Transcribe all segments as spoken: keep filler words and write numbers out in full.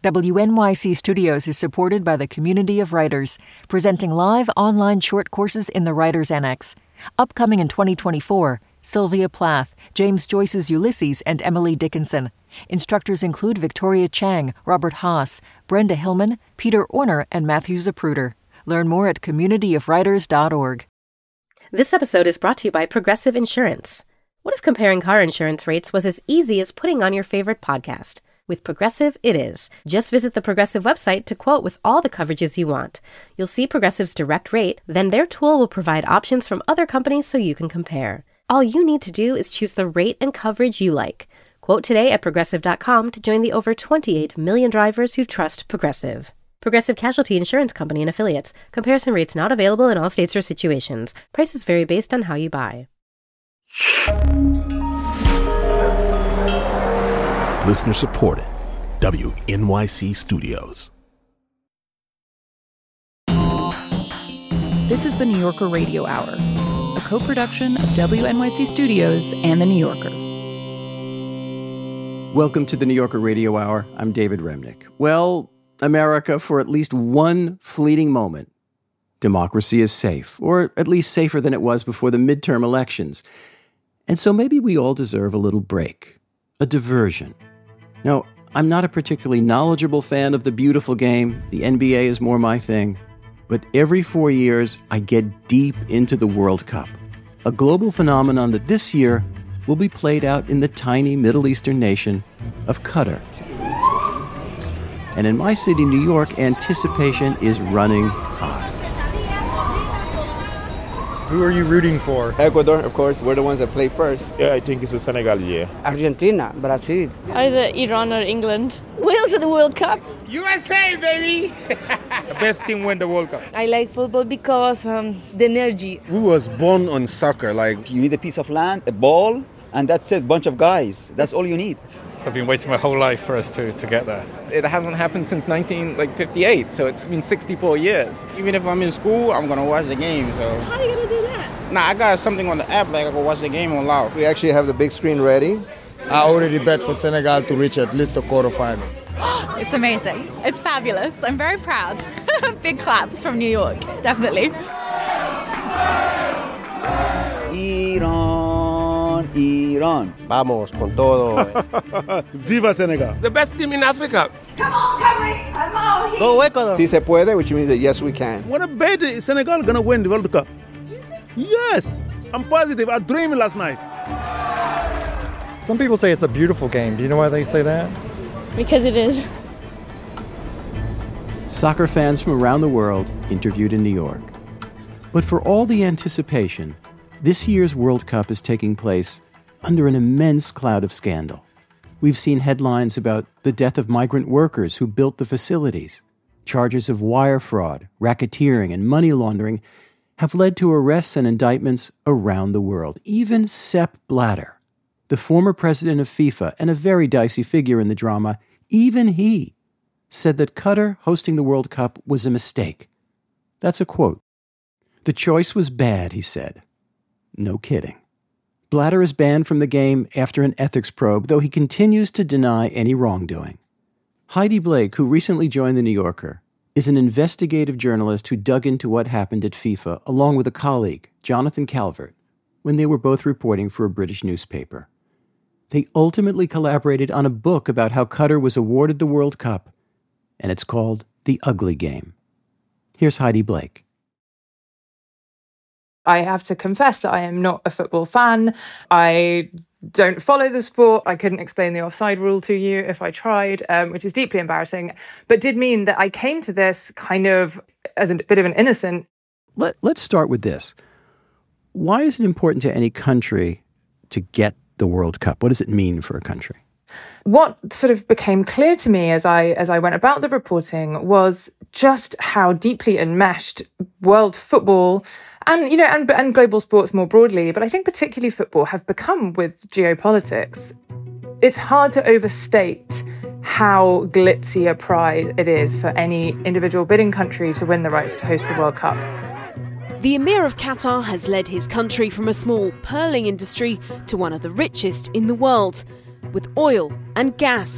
W N Y C Studios is supported by the Community of Writers, presenting live online short courses in the Writers Annex. Upcoming in twenty twenty-four, Sylvia Plath, James Joyce's Ulysses, and Emily Dickinson. Instructors include Victoria Chang, Robert Haas, Brenda Hillman, Peter Orner, and Matthew Zapruder. Learn more at community of writers dot org. This episode is brought to you by Progressive Insurance. What if comparing car insurance rates was as easy as putting on your favorite podcast? With Progressive, it is. Just visit the Progressive website to quote with all the coverages you want. You'll see Progressive's direct rate, then their tool will provide options from other companies so you can compare. All you need to do is choose the rate and coverage you like. Quote today at Progressive dot com to join the over twenty-eight million drivers who trust Progressive. Progressive Casualty Insurance Company and Affiliates. Comparison rates not available in all states or situations. Prices vary based on how you buy. Listener supported. W N Y C Studios. This is the New Yorker Radio Hour, a co-production of W N Y C Studios and The New Yorker. Welcome to the New Yorker Radio Hour. I'm David Remnick. Well, America, for at least one fleeting moment, democracy is safe, or at least safer than it was before the midterm elections. And so maybe we all deserve a little break, a diversion. Now, I'm not a particularly knowledgeable fan of the beautiful game. The N B A is more my thing. But every four years, I get deep into the World Cup, a global phenomenon that this year will be played out in the tiny Middle Eastern nation of Qatar. And in my city, New York, anticipation is running high. Who are you rooting for? Ecuador, of course. We're the ones that play first. Yeah, I think it's the Senegal year. Argentina, Brazil. Either Iran or England. Wales in the World Cup. U S A, baby! The best team win the World Cup. I like football because um, the energy. Who was born on soccer? Like, you need a piece of land, a ball, and that's it. Bunch of guys. That's all you need. I've been waiting my whole life for us to, to get there. It hasn't happened since nineteen fifty-eight, so it's been sixty-four years. Even if I'm in school, I'm gonna watch the game. So how are you gonna do that? Nah, I got something on the app, like I can watch the game on live. We actually have the big screen ready. I already bet for Senegal to reach at least a quarterfinal. It's amazing. It's fabulous. I'm very proud. Big claps from New York, definitely. Iran, Iran. Vamos con todo. Viva Senegal. The best team in Africa. Come on, Cameron. I'm all here. Go Ecuador. Si se puede, which means that yes, we can. What a bet Senegal gonna win the World Cup. You think so? Yes, I'm positive. I dreamed last night. Some people say it's a beautiful game. Do you know why they say that? Because it is. Soccer fans from around the world interviewed in New York. But for all the anticipation, this year's World Cup is taking place under an immense cloud of scandal. We've seen headlines about the death of migrant workers who built the facilities. Charges of wire fraud, racketeering, and money laundering have led to arrests and indictments around the world. Even Sepp Blatter, the former president of FIFA and a very dicey figure in the drama, even he said that Qatar hosting the World Cup was a mistake. That's a quote. The choice was bad, he said. No kidding. Blatter is banned from the game after an ethics probe, though he continues to deny any wrongdoing. Heidi Blake, who recently joined The New Yorker, is an investigative journalist who dug into what happened at FIFA along with a colleague, Jonathan Calvert, when they were both reporting for a British newspaper. They ultimately collaborated on a book about how Qatar was awarded the World Cup, and it's called The Ugly Game. Here's Heidi Blake. I have to confess that I am not a football fan. I don't follow the sport. I couldn't explain the offside rule to you if I tried, um, which is deeply embarrassing, but did mean that I came to this kind of as a bit of an innocent. Let, let's start with this. Why is it important to any country to get the World Cup? What does it mean for a country? What sort of became clear to me as I as I went about the reporting was just how deeply enmeshed world football and, you know, and, and global sports more broadly, but I think particularly football, have become with geopolitics. It's hard to overstate how glitzy a prize it is for any individual bidding country to win the rights to host the World Cup. The Emir of Qatar has led his country from a small pearling industry to one of the richest in the world, with oil and gas.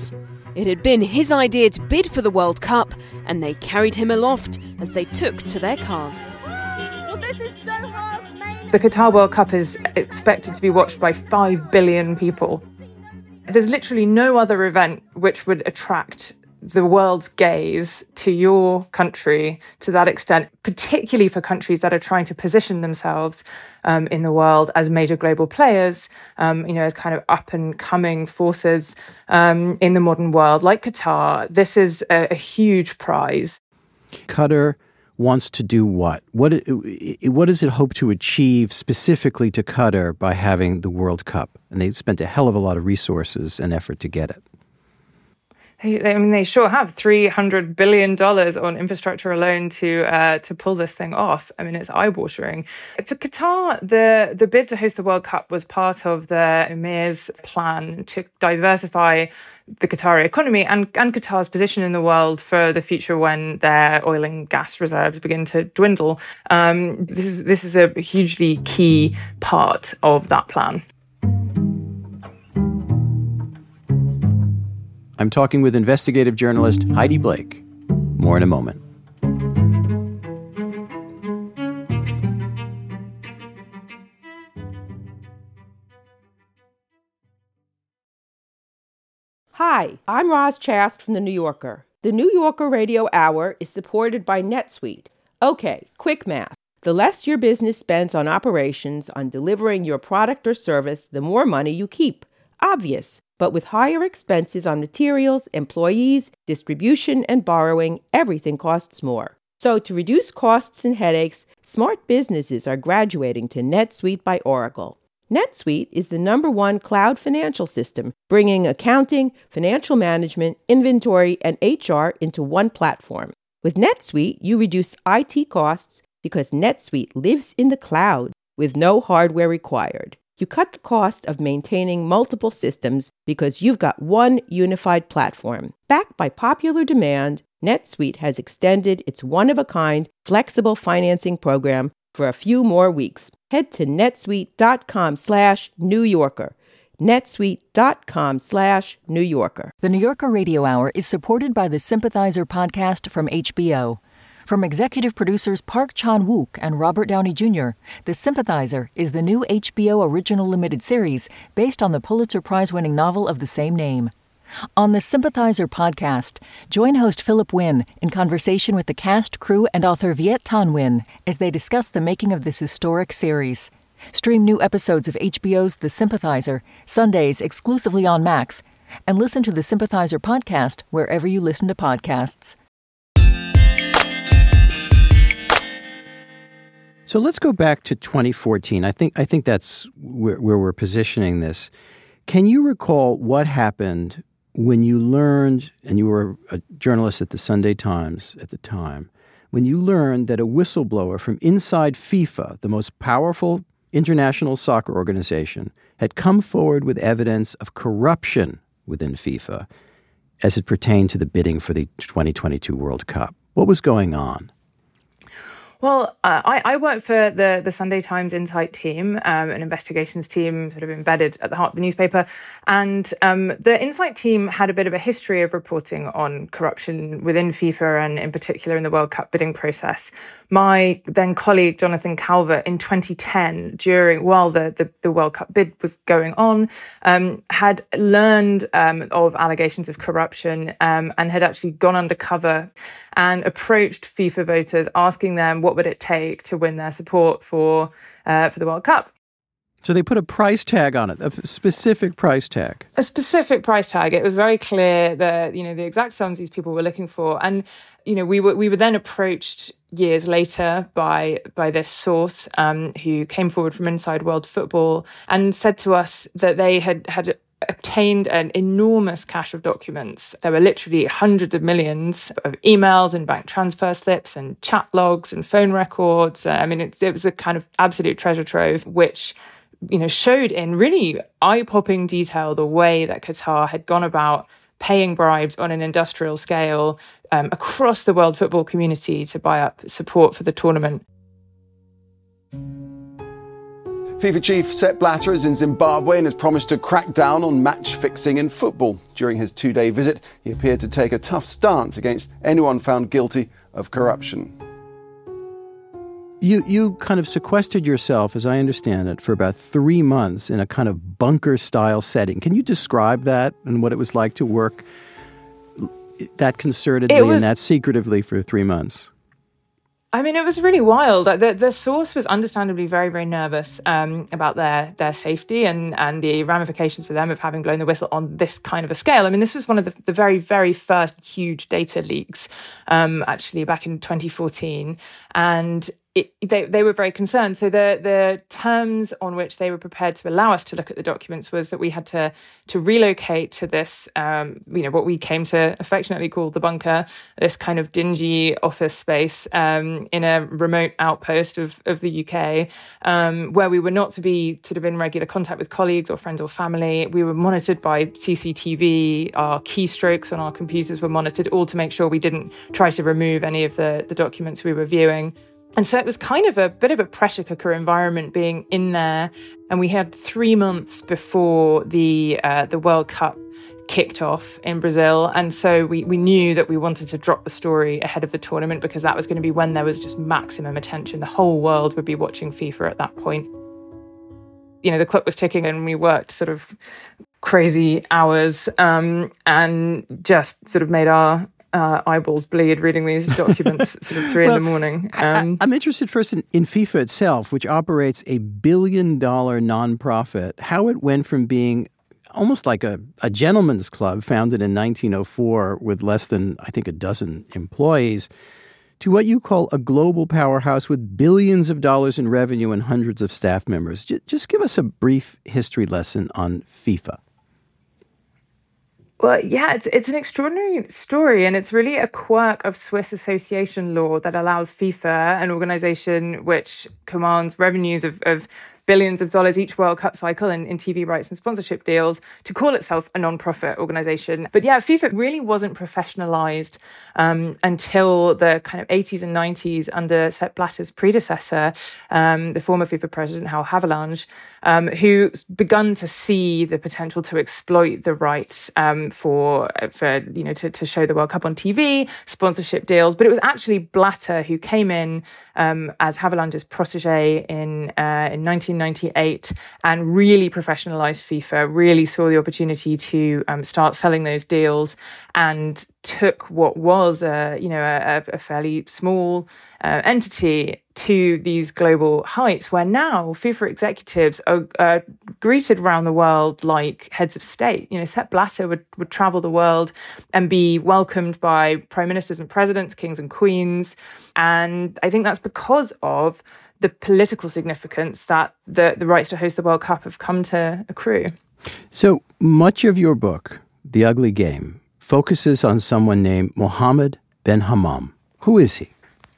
It had been his idea to bid for the World Cup, and they carried him aloft as they took to their cars. Well, this is Doha's main... The Qatar World Cup is expected to be watched by five billion people. There's literally no other event which would attract the world's gaze to your country to that extent, particularly for countries that are trying to position themselves um, in the world as major global players, um, you know, as kind of up and coming forces um, in the modern world, like Qatar. This is a, a huge prize. Qatar wants to do what? What, what does it hope to achieve specifically to Qatar by having the World Cup? And they spent a hell of a lot of resources and effort to get it. I mean, they sure have three hundred billion dollars on infrastructure alone to uh, to pull this thing off. I mean, it's eye-watering. For Qatar, the, the bid to host the World Cup was part of the Emir's plan to diversify the Qatari economy and, and Qatar's position in the world for the future when their oil and gas reserves begin to dwindle. Um, this is this is a hugely key part of that plan. I'm talking with investigative journalist Heidi Blake. More in a moment. Hi, I'm Roz Chast from The New Yorker. The New Yorker Radio Hour is supported by NetSuite. Okay, quick math. The less your business spends on operations, on delivering your product or service, the more money you keep. Obvious. But with higher expenses on materials, employees, distribution, and borrowing, everything costs more. So to reduce costs and headaches, smart businesses are graduating to NetSuite by Oracle. NetSuite is the number one cloud financial system, bringing accounting, financial management, inventory, and H R into one platform. With NetSuite, you reduce I T costs because NetSuite lives in the cloud with no hardware required. You cut the cost of maintaining multiple systems because you've got one unified platform. Backed by popular demand, NetSuite has extended its one-of-a-kind flexible financing program for a few more weeks. Head to netsuite.com slash New Yorker. netsuite.com slash New Yorker. The New Yorker Radio Hour is supported by the Sympathizer podcast from H B O. From executive producers Park Chan-wook and Robert Downey Junior, The Sympathizer is the new H B O original limited series based on the Pulitzer Prize-winning novel of the same name. On the Sympathizer podcast, join host Philip Wynn in conversation with the cast, crew, and author Viet Thanh Nguyen as they discuss the making of this historic series. Stream new episodes of H B O's The Sympathizer, Sundays exclusively on Max, and listen to the Sympathizer podcast wherever you listen to podcasts. So let's go back to twenty fourteen. I think I think that's where, where we're positioning this. Can you recall what happened when you learned, and you were a journalist at the Sunday Times at the time, when you learned that a whistleblower from inside FIFA, the most powerful international soccer organization, had come forward with evidence of corruption within FIFA as it pertained to the bidding for the twenty twenty-two World Cup? What was going on? Well, uh, I, I work for the, the Sunday Times Insight team, um, an investigations team sort of embedded at the heart of the newspaper. And um, the Insight team had a bit of a history of reporting on corruption within FIFA and in particular in the World Cup bidding process. My then colleague, Jonathan Calvert, in twenty ten, during while the, the, the World Cup bid was going on, um, had learned um, of allegations of corruption um, and had actually gone undercover and approached FIFA voters, asking them what would it take to win their support for uh, for the World Cup. So they put a price tag on it, a specific price tag. A specific price tag. It was very clear that, you know, the exact sums these people were looking for. And, you know, we were we were then approached years later by by this source um, who came forward from inside world football and said to us that they had had obtained an enormous cache of documents. There were literally hundreds of millions of emails and bank transfer slips and chat logs and phone records. Uh, I mean, it, it was a kind of absolute treasure trove, which, you know, showed in really eye-popping detail the way that Qatar had gone about paying bribes on an industrial scale um, across the world football community to buy up support for the tournament. FIFA chief Sepp Blatter is in Zimbabwe and has promised to crack down on match fixing in football. During his two-day visit, he appeared to take a tough stance against anyone found guilty of corruption. You you kind of sequestered yourself, as I understand it, for about three months in a kind of bunker-style setting. Can you describe that and what it was like to work that concertedly was, and that secretively for three months? I mean, it was really wild. The, the source was understandably very, very nervous um, about their their safety and, and the ramifications for them of having blown the whistle on this kind of a scale. I mean, this was one of the, the very, very first huge data leaks, um, actually, back in twenty fourteen. And it, they they were very concerned. So the the terms on which they were prepared to allow us to look at the documents was that we had to to relocate to this, um, you know, what we came to affectionately call the bunker, this kind of dingy office space um, in a remote outpost of of the U K, um, where we were not to be sort of in regular contact with colleagues or friends or family. We were monitored by C C T V. Our keystrokes on our computers were monitored, all to make sure we didn't try to remove any of the the documents we were viewing. And so it was kind of a bit of a pressure cooker environment being in there. And we had three months before the uh, the World Cup kicked off in Brazil. And so we, we knew that we wanted to drop the story ahead of the tournament because that was going to be when there was just maximum attention. The whole world would be watching FIFA at that point. You know, the clock was ticking and we worked sort of crazy hours um, and just sort of made our Uh, eyeballs bleed reading these documents at sort of three well, in the morning. Um, I, I'm interested first in, in FIFA itself, which operates a billion dollar nonprofit, how it went from being almost like a, a gentleman's club founded in nineteen oh four with less than, I think, a dozen employees to what you call a global powerhouse with billions of dollars in revenue and hundreds of staff members. J- just give us a brief history lesson on FIFA. Well, yeah, it's it's an extraordinary story, and it's really a quirk of Swiss association law that allows FIFA, an organization which commands revenues of, of billions of dollars each World Cup cycle in, in T V rights and sponsorship deals, to call itself a non-profit organization. But yeah, FIFA really wasn't professionalized um, until the kind of eighties and nineties under Sepp Blatter's predecessor, um, the former FIFA president, Hal Havelange, um, who's begun to see the potential to exploit the rights um, for, for you know, to, to show the World Cup on T V, sponsorship deals. But it was actually Blatter who came in um, as Havelange's protege in, uh, in nineteen ninety-eight and really professionalized FIFA, really saw the opportunity to um, start selling those deals and took what was a, you know, a, a fairly small uh, entity to these global heights, where now FIFA executives are uh, greeted around the world like heads of state. You know, Sepp Blatter would, would travel the world and be welcomed by prime ministers and presidents, kings and queens. And I think that's because of the political significance that the, the rights to host the World Cup have come to accrue. So much of your book, The Ugly Game, focuses on someone named Mohammed Ben Hammam. Who is he?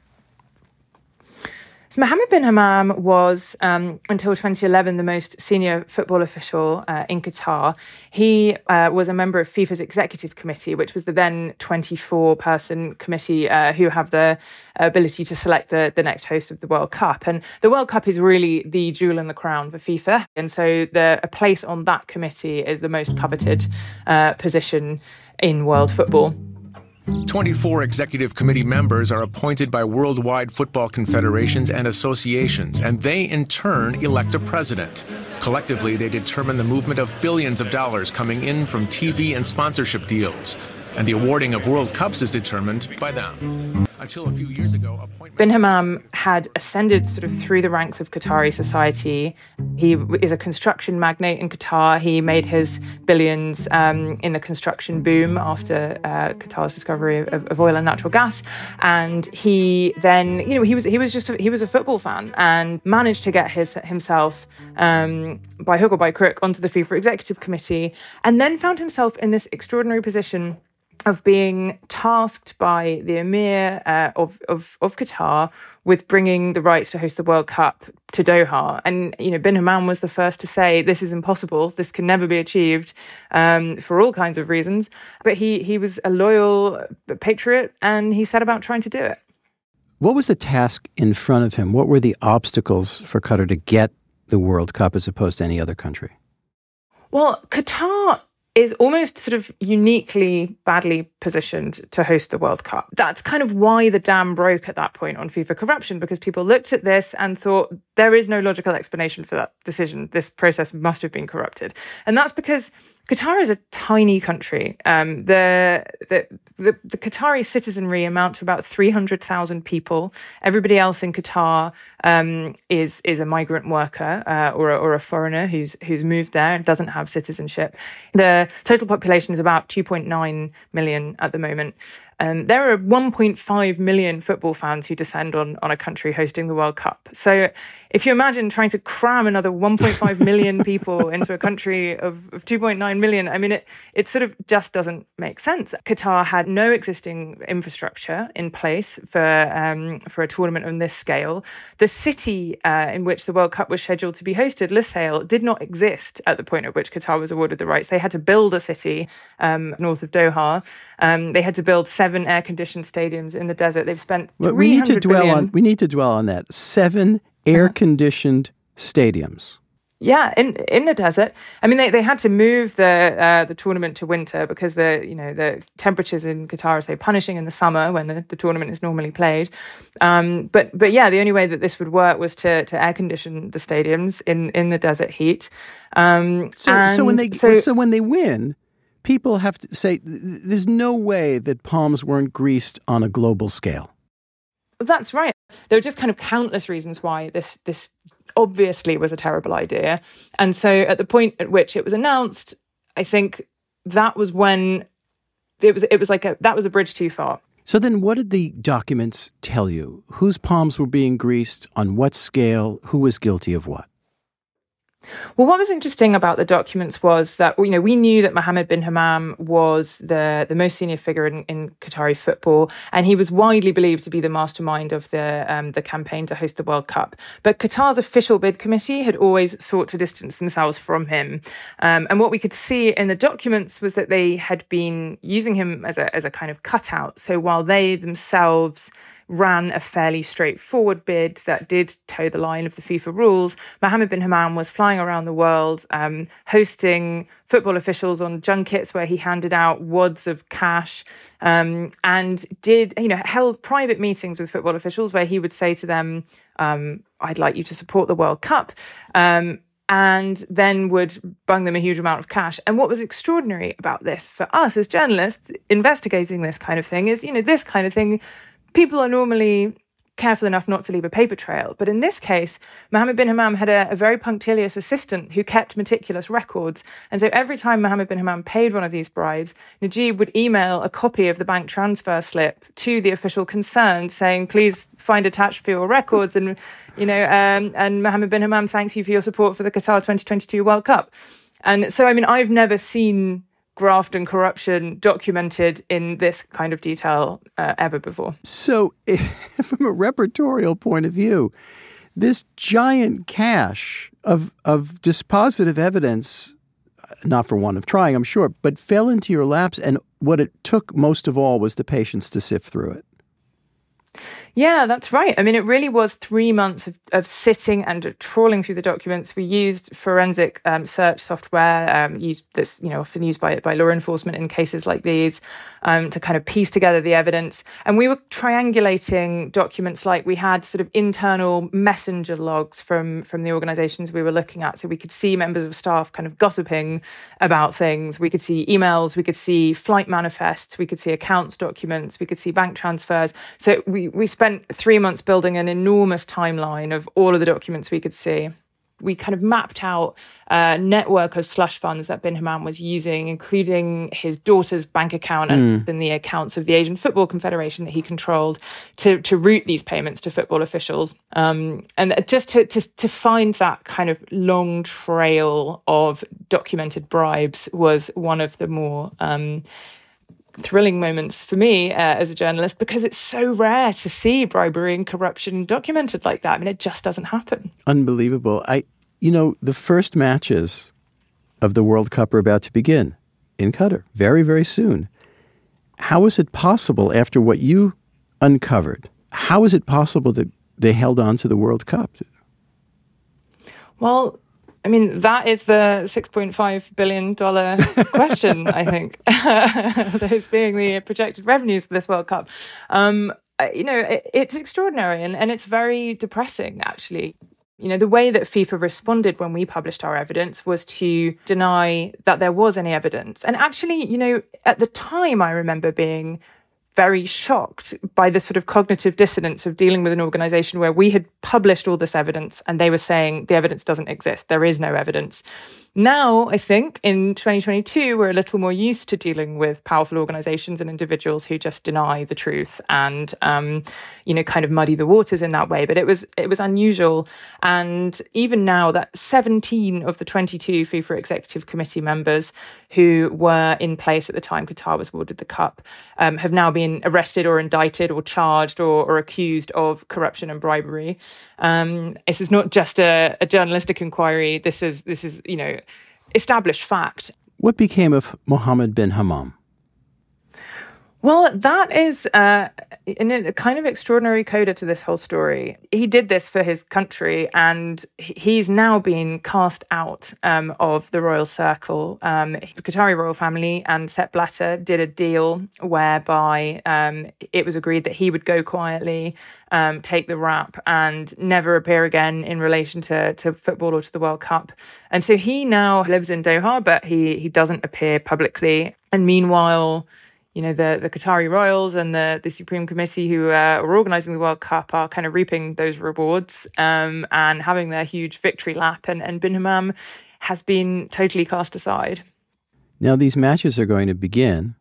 So Mohammed bin Hammam was, um, until twenty eleven, the most senior football official uh, in Qatar. He uh, was a member of FIFA's executive committee, which was the then twenty-four person committee uh, who have the ability to select the, the next host of the World Cup. And the World Cup is really the jewel in the crown for FIFA. And so the, a place on that committee is the most coveted uh, position in world football. twenty-four executive committee members are appointed by worldwide football confederations and associations, and they in turn elect a president. Collectively, they determine the movement of billions of dollars coming in from T V and sponsorship deals, and the awarding of World Cups is determined by them. Until a few years ago, appointments... Bin Hammam had ascended sort of through the ranks of Qatari society. He is a construction magnate in Qatar. He made his billions um, in the construction boom after uh, Qatar's discovery of, of oil and natural gas. And he then, you know, he was he was just a, he was a football fan and managed to get his himself um, by hook or by crook onto the FIFA Executive Committee, and then found himself in this extraordinary position of being tasked by the Emir uh, of, of of Qatar with bringing the rights to host the World Cup to Doha. And, you know, Bin Hammam was the first to say, this is impossible, this can never be achieved, um, for all kinds of reasons. But he he was a loyal patriot, and he set about trying to do it. What was the task in front of him? What were the obstacles for Qatar to get the World Cup as opposed to any other country? Well, Qatar is almost sort of uniquely badly positioned to host the World Cup. That's kind of why the dam broke at that point on FIFA corruption, because people looked at this and thought there is no logical explanation for that decision. This process must have been corrupted. And that's because Qatar is a tiny country. Um, the, the the the Qatari citizenry amount to about three hundred thousand people. Everybody else in Qatar um, is is a migrant worker uh, or a, or a foreigner who's who's moved there and doesn't have citizenship. The total population is about two point nine million at the moment. Um, there are one point five million football fans who descend on, on a country hosting the World Cup. So if you imagine trying to cram another one point five million people into a country of, of two point nine million, I mean, it, it sort of just doesn't make sense. Qatar had no existing infrastructure in place for um, for a tournament on this scale. The city uh, in which the World Cup was scheduled to be hosted, Lusail, did not exist at the point at which Qatar was awarded the rights. They had to build a city um, north of Doha. Um, they had to build seven air-conditioned stadiums in the desert. They've spent well, we need to dwell billion. on we need to dwell on that. Seven air-conditioned stadiums. Yeah, in in the desert. I mean, they, they had to move the uh, the tournament to winter because the you know the temperatures in Qatar are so punishing in the summer when the, the tournament is normally played. Um, but but yeah, the only way that this would work was to to air condition the stadiums in, in the desert heat. Um, so and so when they so, so when they win, people have to say there's no way that palms weren't greased on a global scale. That's right. There were just kind of countless reasons why this this obviously was a terrible idea. And so at the point at which it was announced, I think that was when it was it was like a that was a bridge too far. So then what did the documents tell you? Whose palms were being greased, on what scale, who was guilty of what? Well, what was interesting about the documents was that, you know, we knew that Mohammed bin Hammam was the, the most senior figure in, in Qatari football, and he was widely believed to be the mastermind of the um, the campaign to host the World Cup. But Qatar's official bid committee had always sought to distance themselves from him. Um, and what we could see in the documents was that they had been using him as a as a kind of cutout. So while they themselves ran a fairly straightforward bid that did toe the line of the FIFA rules, Mohammed bin Hammam was flying around the world, um, hosting football officials on junkets where he handed out wads of cash, um, and did, you know, held private meetings with football officials where he would say to them, um, I'd like you to support the World Cup. Um, and then would bung them a huge amount of cash. And what was extraordinary about this for us as journalists investigating this kind of thing is, you know, this kind of thing, people are normally careful enough not to leave a paper trail. But in this case, Mohammed bin Hammam had a, a very punctilious assistant who kept meticulous records. And so every time Mohammed bin Hammam paid one of these bribes, Najib would email a copy of the bank transfer slip to the official concerned saying, please find attached for your records. And, you know, um, and Mohammed bin Hammam thanks you for your support for the Qatar twenty twenty-two World Cup. And so, I mean, I've never seen graft and corruption documented in this kind of detail uh, ever before. So from a repertorial point of view, this giant cache of of dispositive evidence, not for want of trying, I'm sure, but fell into your laps, and what it took most of all was the patience to sift through it. Yeah, that's right. I mean, it really was three months of, of sitting and trawling through the documents. We used forensic um, search software, um, used this, you know, often used by by law enforcement in cases like these, um, to kind of piece together the evidence. And we were triangulating documents like we had sort of internal messenger logs from from the organizations we were looking at, so we could see members of staff kind of gossiping about things. We could see emails, we could see flight manifests, we could see accounts documents, we could see bank transfers. So we we spent three months building an enormous timeline of all of the documents we could see. We kind of mapped out a network of slush funds that bin Hammam was using, including his daughter's bank account mm. and then the accounts of the Asian Football Confederation that he controlled, to to route these payments to football officials. Um, and just to, to to find that kind of long trail of documented bribes was one of the more Um, thrilling moments for me uh, as a journalist, because it's so rare to see bribery and corruption documented like that. I mean, it just doesn't happen. Unbelievable. I, you know, the first matches of the World Cup are about to begin in Qatar very, very soon. How is it possible, after what you uncovered, how is it possible that they held on to the World Cup? Well, I mean, that is the six point five billion dollars question, I think, those being the projected revenues for this World Cup. Um, you know, it, it's extraordinary and, and it's very depressing, actually. You know, the way that FIFA responded when we published our evidence was to deny that there was any evidence. And actually, you know, at the time, I remember being very shocked by the sort of cognitive dissonance of dealing with an organisation where we had published all this evidence and they were saying the evidence doesn't exist, there is no evidence. Now, I think in twenty twenty-two, we're a little more used to dealing with powerful organisations and individuals who just deny the truth and, um, you know, kind of muddy the waters in that way. But it was it was unusual. And even now that seventeen of the twenty-two FIFA Executive Committee members who were in place at the time Qatar was awarded the Cup um, have now been arrested or indicted or charged or, or accused of corruption and bribery. Um, this is not just a, a journalistic inquiry. This is, this is, you know, established fact. What became of Mohammed bin Hammam? Well, that is uh, a kind of extraordinary coda to this whole story. He did this for his country, and he's now been cast out um, of the royal circle. Um, the Qatari royal family and Sepp Blatter did a deal whereby um, it was agreed that he would go quietly, um, take the rap, and never appear again in relation to, to football or to the World Cup. And so he now lives in Doha, but he he doesn't appear publicly. And meanwhile, you know, the, the Qatari royals and the, the Supreme Committee who uh, are organising the World Cup are kind of reaping those rewards um, and having their huge victory lap. And, and bin Hammam has been totally cast aside. Now, these matches are going to begin.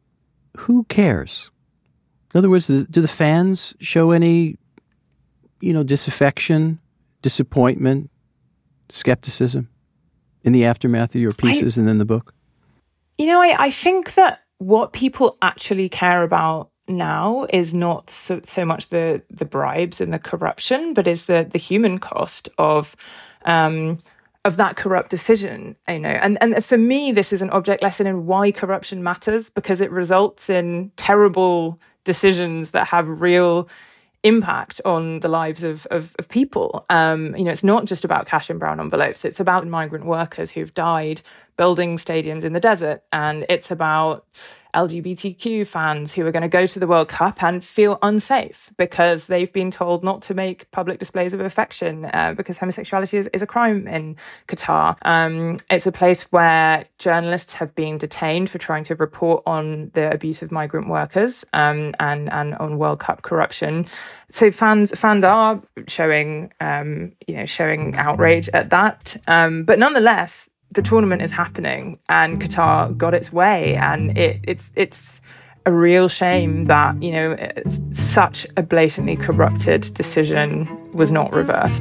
Who cares? In other words, do the fans show any, you know, disaffection, disappointment, skepticism in the aftermath of your pieces I, and then the book? You know, I, I think that what people actually care about now is not so, so much the the bribes and the corruption, but is the the human cost of um, of that corrupt decision. You know, and and for me, this is an object lesson in why corruption matters, because it results in terrible decisions that have real impact on the lives of, of, of people. Um, you know, it's not just about cash in brown envelopes. It's about migrant workers who've died building stadiums in the desert. And it's about L G B T Q fans who are going to go to the World Cup and feel unsafe because they've been told not to make public displays of affection uh, because homosexuality is, is a crime in Qatar. Um, it's a place where journalists have been detained for trying to report on the abuse of migrant workers um, and, and on World Cup corruption. So fans fans are showing, um, you know, showing outrage at that. Um, but nonetheless, the tournament is happening and Qatar got its way, and it, it's it's a real shame that, you know, it's such a blatantly corrupted decision was not reversed.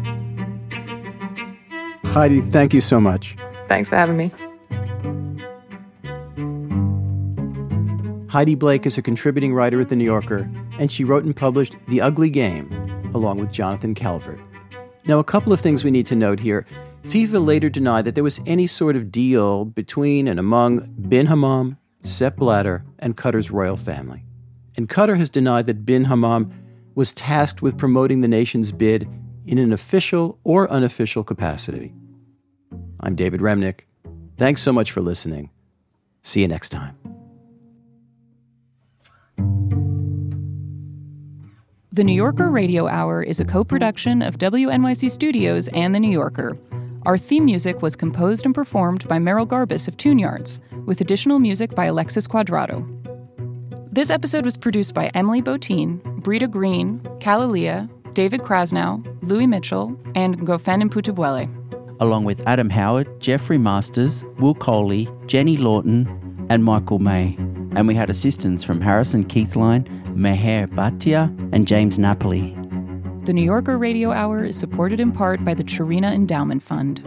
Heidi, thank you so much. Thanks for having me. Heidi Blake is a contributing writer at The New Yorker, and she wrote and published The Ugly Game, along with Jonathan Calvert. Now, a couple of things we need to note here. FIFA later denied that there was any sort of deal between and among bin Hammam, Sepp Blatter, and Qatar's royal family. And Qatar has denied that bin Hammam was tasked with promoting the nation's bid in an official or unofficial capacity. I'm David Remnick. Thanks so much for listening. See you next time. The New Yorker Radio Hour is a co-production of W N Y C Studios and The New Yorker. Our theme music was composed and performed by Meryl Garbus of Tune Yards, with additional music by Alexis Quadrado. This episode was produced by Emily Botine, Brita Green, Kalalia, David Krasnow, Louis Mitchell, and Gofen Mputubwele. Along with Adam Howard, Jeffrey Masters, Will Coley, Jenny Lawton, and Michael May. And we had assistance from Harrison Keithline, Meher Bhatia, and James Napoli. The New Yorker Radio Hour is supported in part by the Chirina Endowment Fund.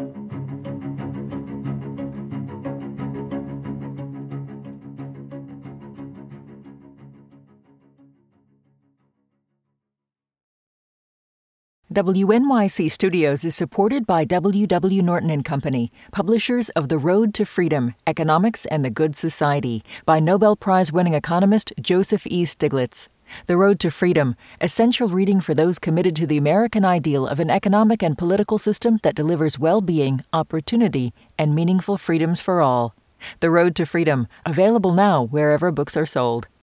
W N Y C Studios is supported by W W. Norton and Company, publishers of The Road to Freedom, Economics and the Good Society, by Nobel Prize-winning economist Joseph E. Stiglitz. The Road to Freedom, essential reading for those committed to the American ideal of an economic and political system that delivers well-being, opportunity, and meaningful freedoms for all. The Road to Freedom, available now wherever books are sold.